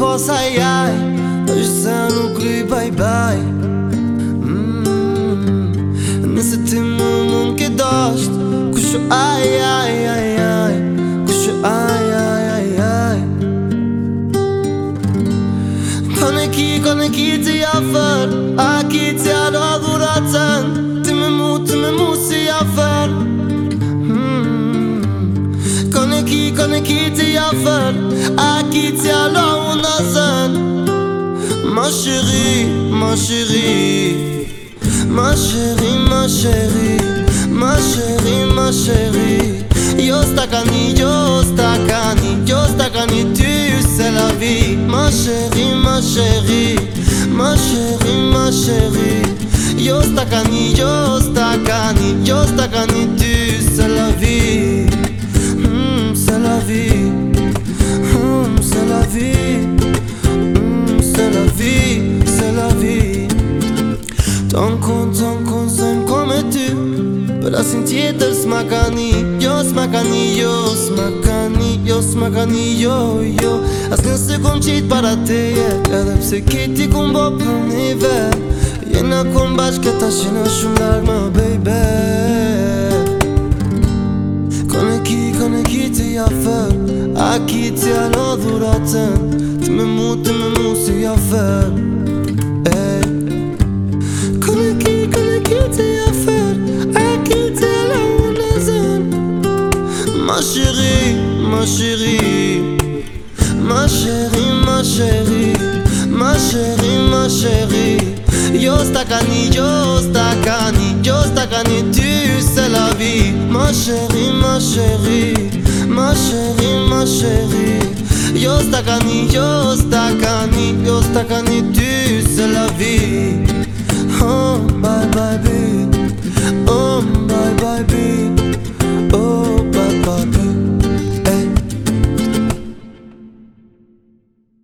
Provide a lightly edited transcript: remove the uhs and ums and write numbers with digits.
boss, ai ai. Është se nuk kry bye bye. Nëse ti më ke dasht, kush ai ai ai ai, kush ai ai ai ai. Kone ki ti afer, a ki ti alo adhuratën. Ti me mu si afer. Kone ki ti afer, a ki ti alo unazën. Ma chérie, ma chérie, ma chérie, ma chérie, ma chérie, ma chérie. Io staccani, tu c'est la vie. Ma chérie, ma chérie, ma chérie, ma chérie. Io staccani, tu c'est la vie. C'est la vie, c'est la vie, c'est la vie, c'est la vie. Ton con sem come tu. Për asin tjetër s'makani, jo s'makani, jo s'makani, jo s'makani, jo, jo. As nëse kom qit para teje, edhe pse kiti kom bo për një vet. Jena kom bashkë këta shina shumë larg ma baby. Kone ki ti afer, a ki ti alo dhuratën. Ti me mu si afer. Kone ki ti afer, a ki ti alo unazën. Ma chérie, ma chérie, ma chérie, ma chérie, ma chérie, ma chérie. Io staccani, tu c'est la vie. Ma chérie, ma chérie, ma chérie, ma chérie. Io staccani, tu c'est la vie. Oh bye bye baby, oh